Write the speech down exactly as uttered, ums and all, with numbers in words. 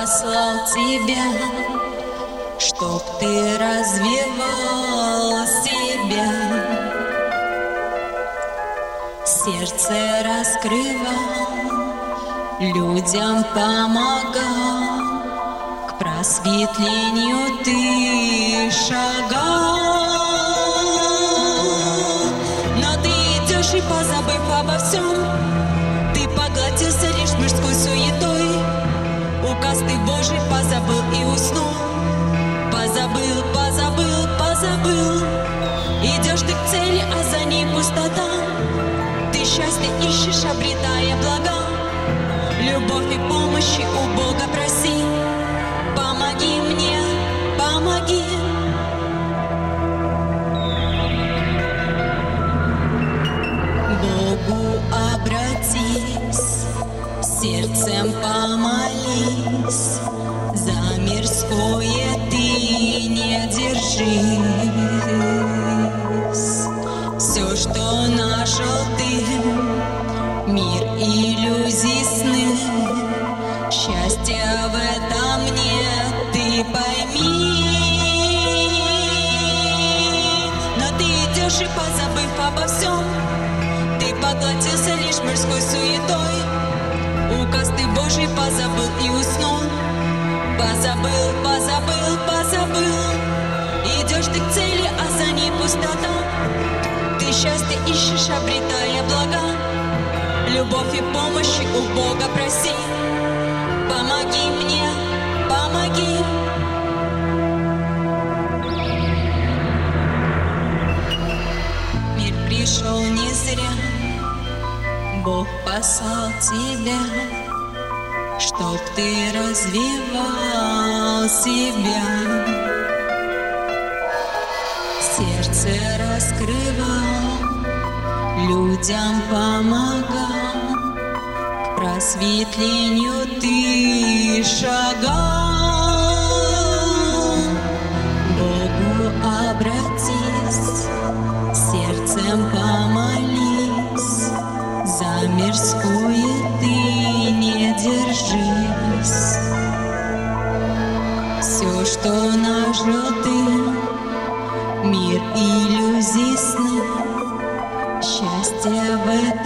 послал тебя, чтоб ты развивал себя, сердце раскрывал, людям помогал, к просветлению ты шагал. Но ты идешь и, позабыв обо всем, ты поглотился лишь мирской суетой, указ ты Божий позабыл и уснул. Позабыл, позабыл, позабыл. Идешь ты к цели, а за ней пустота. Ты счастье ищешь, обретая блага. Любовь и помощи у Бога проси. Помоги мне, помоги. Богу обратись, сердцем помолись, за мирское ты не держись. Все, что нашел ты, мир иллюзий, сны, счастья в этом нет, ты пойми. Но ты идешь и, позабыв обо всем, ты поглотился лишь мирской суетой, указ ты Божий позабыл и уснул. Позабыл, позабыл, позабыл. Идешь ты к цели, а за ней пустота. Ты счастье ищешь, обретая блага. Любовь и помощи у Бога проси. Помоги мне, помоги. Мир пришел не зря, Бог послал тебя, чтоб ты развивал себя, сердце раскрывал, людям помогал, к просветлению ты шагал. Богу обратись, сердцем помолись, за мирское ты не держись. Все, что нажил ты, мир иллюзий, сны, счастье в этом